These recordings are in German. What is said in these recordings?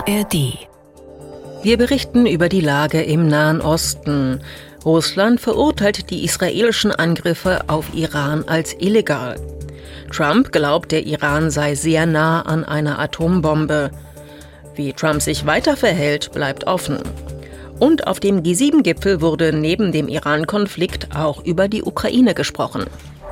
ARD. Wir berichten über die Lage im Nahen Osten. Russland verurteilt die israelischen Angriffe auf Iran als illegal. Trump glaubt, der Iran sei sehr nah an einer Atombombe. Wie Trump sich weiter verhält, bleibt offen. Und auf dem G7-Gipfel wurde neben dem Iran-Konflikt auch über die Ukraine gesprochen.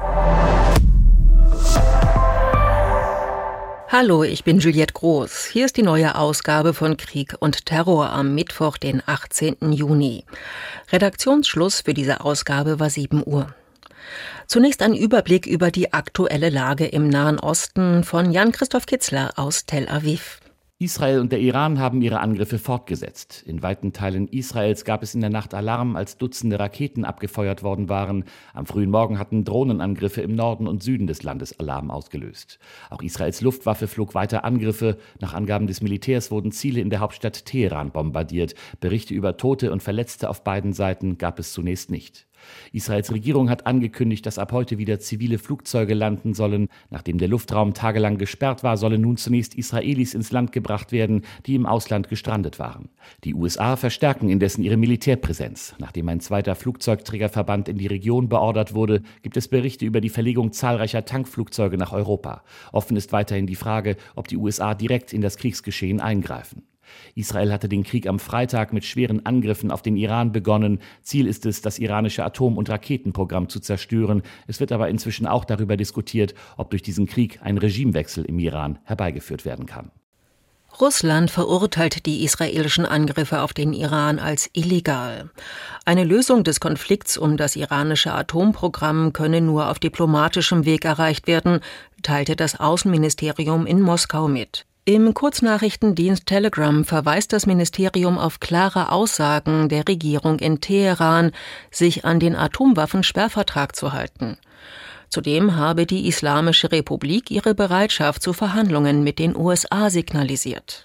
Hallo, ich bin Juliette Groß. Hier ist die neue Ausgabe von Krieg und Terror am Mittwoch, den 18. Juni. Redaktionsschluss für diese Ausgabe war 7 Uhr. Zunächst ein Überblick über die aktuelle Lage im Nahen Osten von Jan-Christoph Kitzler aus Tel Aviv. Israel und der Iran haben ihre Angriffe fortgesetzt. In weiten Teilen Israels gab es in der Nacht Alarm, als Dutzende Raketen abgefeuert worden waren. Am frühen Morgen hatten Drohnenangriffe im Norden und Süden des Landes Alarm ausgelöst. Auch Israels Luftwaffe flog weiter Angriffe. Nach Angaben des Militärs wurden Ziele in der Hauptstadt Teheran bombardiert. Berichte über Tote und Verletzte auf beiden Seiten gab es zunächst nicht. Israels Regierung hat angekündigt, dass ab heute wieder zivile Flugzeuge landen sollen. Nachdem der Luftraum tagelang gesperrt war, sollen nun zunächst Israelis ins Land gebracht werden, die im Ausland gestrandet waren. Die USA verstärken indessen ihre Militärpräsenz. Nachdem ein zweiter Flugzeugträgerverband in die Region beordert wurde, gibt es Berichte über die Verlegung zahlreicher Tankflugzeuge nach Europa. Offen ist weiterhin die Frage, ob die USA direkt in das Kriegsgeschehen eingreifen. Israel hatte den Krieg am Freitag mit schweren Angriffen auf den Iran begonnen. Ziel ist es, das iranische Atom- und Raketenprogramm zu zerstören. Es wird aber inzwischen auch darüber diskutiert, ob durch diesen Krieg ein Regimewechsel im Iran herbeigeführt werden kann. Russland verurteilt die israelischen Angriffe auf den Iran als illegal. Eine Lösung des Konflikts um das iranische Atomprogramm könne nur auf diplomatischem Weg erreicht werden, teilte das Außenministerium in Moskau mit. Im Kurznachrichtendienst Telegram verweist das Ministerium auf klare Aussagen der Regierung in Teheran, sich an den Atomwaffensperrvertrag zu halten. Zudem habe die Islamische Republik ihre Bereitschaft zu Verhandlungen mit den USA signalisiert.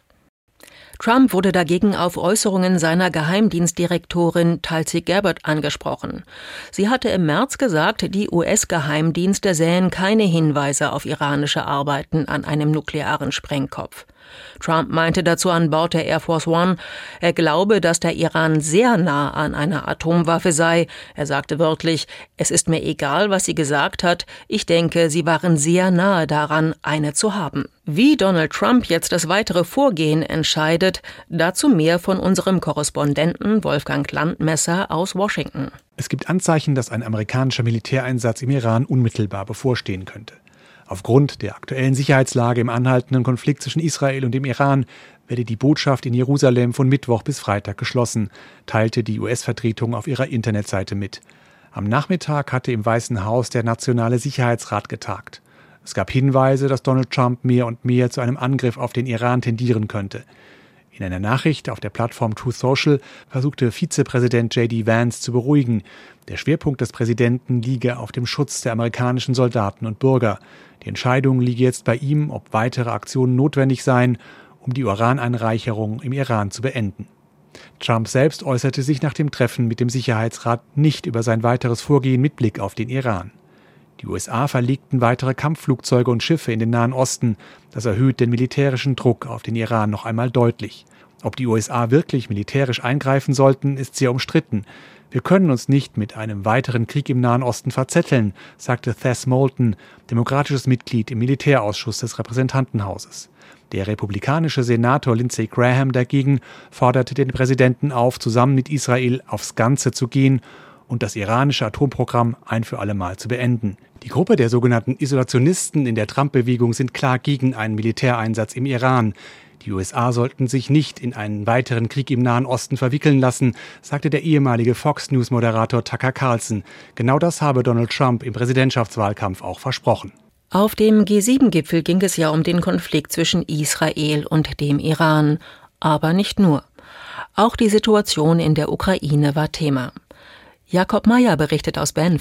Trump wurde dagegen auf Äußerungen seiner Geheimdienstdirektorin Tulsi Gabbard angesprochen. Sie hatte im März gesagt, die US-Geheimdienste sähen keine Hinweise auf iranische Arbeiten an einem nuklearen Sprengkopf. Trump meinte dazu an Bord der Air Force One, er glaube, dass der Iran sehr nah an einer Atomwaffe sei. Er sagte wörtlich, es ist mir egal, was sie gesagt hat. Ich denke, sie waren sehr nahe daran, eine zu haben. Wie Donald Trump jetzt das weitere Vorgehen entscheidet, dazu mehr von unserem Korrespondenten Wolfgang Landmesser aus Washington. Es gibt Anzeichen, dass ein amerikanischer Militäreinsatz im Iran unmittelbar bevorstehen könnte. Aufgrund der aktuellen Sicherheitslage im anhaltenden Konflikt zwischen Israel und dem Iran werde die Botschaft in Jerusalem von Mittwoch bis Freitag geschlossen, teilte die US-Vertretung auf ihrer Internetseite mit. Am Nachmittag hatte im Weißen Haus der Nationale Sicherheitsrat getagt. Es gab Hinweise, dass Donald Trump mehr und mehr zu einem Angriff auf den Iran tendieren könnte. In einer Nachricht auf der Plattform Truth Social versuchte Vizepräsident J.D. Vance zu beruhigen. Der Schwerpunkt des Präsidenten liege auf dem Schutz der amerikanischen Soldaten und Bürger. Die Entscheidung liege jetzt bei ihm, ob weitere Aktionen notwendig seien, um die Uraneinreicherung im Iran zu beenden. Trump selbst äußerte sich nach dem Treffen mit dem Sicherheitsrat nicht über sein weiteres Vorgehen mit Blick auf den Iran. Die USA verlegten weitere Kampfflugzeuge und Schiffe in den Nahen Osten. Das erhöht den militärischen Druck auf den Iran noch einmal deutlich. Ob die USA wirklich militärisch eingreifen sollten, ist sehr umstritten. Wir können uns nicht mit einem weiteren Krieg im Nahen Osten verzetteln, sagte Thess Moulton, demokratisches Mitglied im Militärausschuss des Repräsentantenhauses. Der republikanische Senator Lindsey Graham dagegen forderte den Präsidenten auf, zusammen mit Israel aufs Ganze zu gehen und das iranische Atomprogramm ein für alle Mal zu beenden. Die Gruppe der sogenannten Isolationisten in der Trump-Bewegung sind klar gegen einen Militäreinsatz im Iran. Die USA sollten sich nicht in einen weiteren Krieg im Nahen Osten verwickeln lassen, sagte der ehemalige Fox-News-Moderator Tucker Carlson. Genau das habe Donald Trump im Präsidentschaftswahlkampf auch versprochen. Auf dem G7-Gipfel ging es ja um den Konflikt zwischen Israel und dem Iran. Aber nicht nur. Auch die Situation in der Ukraine war Thema. Jakob Meyer berichtet aus Banff.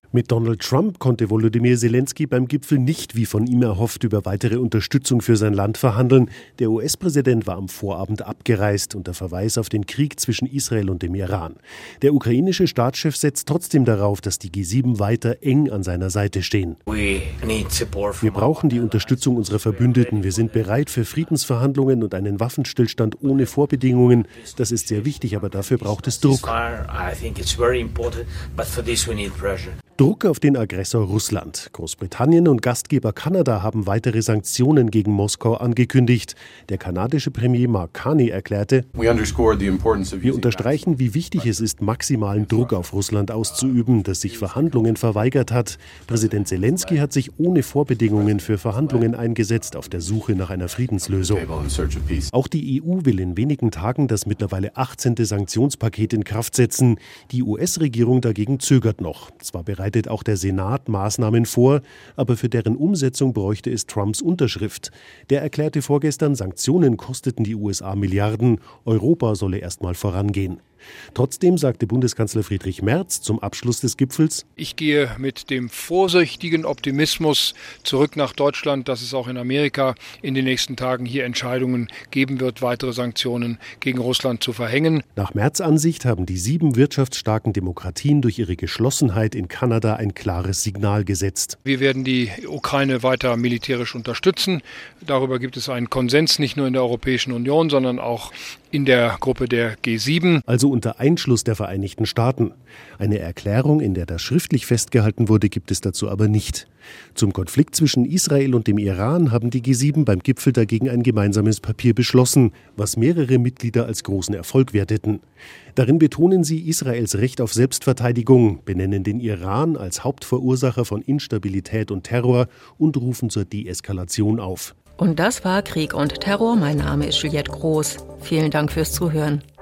Mit Donald Trump konnte Volodymyr Zelensky beim Gipfel nicht, wie von ihm erhofft, über weitere Unterstützung für sein Land verhandeln. Der US-Präsident war am Vorabend abgereist unter Verweis auf den Krieg zwischen Israel und dem Iran. Der ukrainische Staatschef setzt trotzdem darauf, dass die G7 weiter eng an seiner Seite stehen. Wir brauchen die Unterstützung unserer Verbündeten. Wir sind bereit für Friedensverhandlungen und einen Waffenstillstand ohne Vorbedingungen. Das ist sehr wichtig, aber dafür braucht es Druck. Druck auf den Aggressor Russland. Großbritannien und Gastgeber Kanada haben weitere Sanktionen gegen Moskau angekündigt. Der kanadische Premier Mark Carney erklärte: Wir unterstreichen, wie wichtig es ist, maximalen Druck auf Russland auszuüben, das sich Verhandlungen verweigert hat. Präsident Zelensky hat sich ohne Vorbedingungen für Verhandlungen eingesetzt auf der Suche nach einer Friedenslösung. Auch die EU will in wenigen Tagen das mittlerweile 18. Sanktionspaket in Kraft setzen. Die US-Regierung dagegen zögert noch. Zwar bereitet auch der Senat Maßnahmen vor, aber für deren Umsetzung bräuchte es Trumps Unterschrift. Der erklärte vorgestern, Sanktionen kosteten die USA Milliarden, Europa solle erst mal vorangehen. Trotzdem sagte Bundeskanzler Friedrich Merz zum Abschluss des Gipfels: Ich gehe mit dem vorsichtigen Optimismus zurück nach Deutschland, dass es auch in Amerika in den nächsten Tagen hier Entscheidungen geben wird, weitere Sanktionen gegen Russland zu verhängen. Nach Merz' Ansicht haben die 7 wirtschaftsstarken Demokratien durch ihre Geschlossenheit in Kanada ein klares Signal gesetzt. Wir werden die Ukraine weiter militärisch unterstützen. Darüber gibt es einen Konsens, nicht nur in der Europäischen Union, sondern auch in der Gruppe der G7. Also unter Einschluss der Vereinigten Staaten. Eine Erklärung, in der das schriftlich festgehalten wurde, gibt es dazu aber nicht. Zum Konflikt zwischen Israel und dem Iran haben die G7 beim Gipfel dagegen ein gemeinsames Papier beschlossen, was mehrere Mitglieder als großen Erfolg werteten. Darin betonen sie Israels Recht auf Selbstverteidigung, benennen den Iran als Hauptverursacher von Instabilität und Terror und rufen zur Deeskalation auf. Und das war Krieg und Terror. Mein Name ist Juliette Groß. Vielen Dank fürs Zuhören.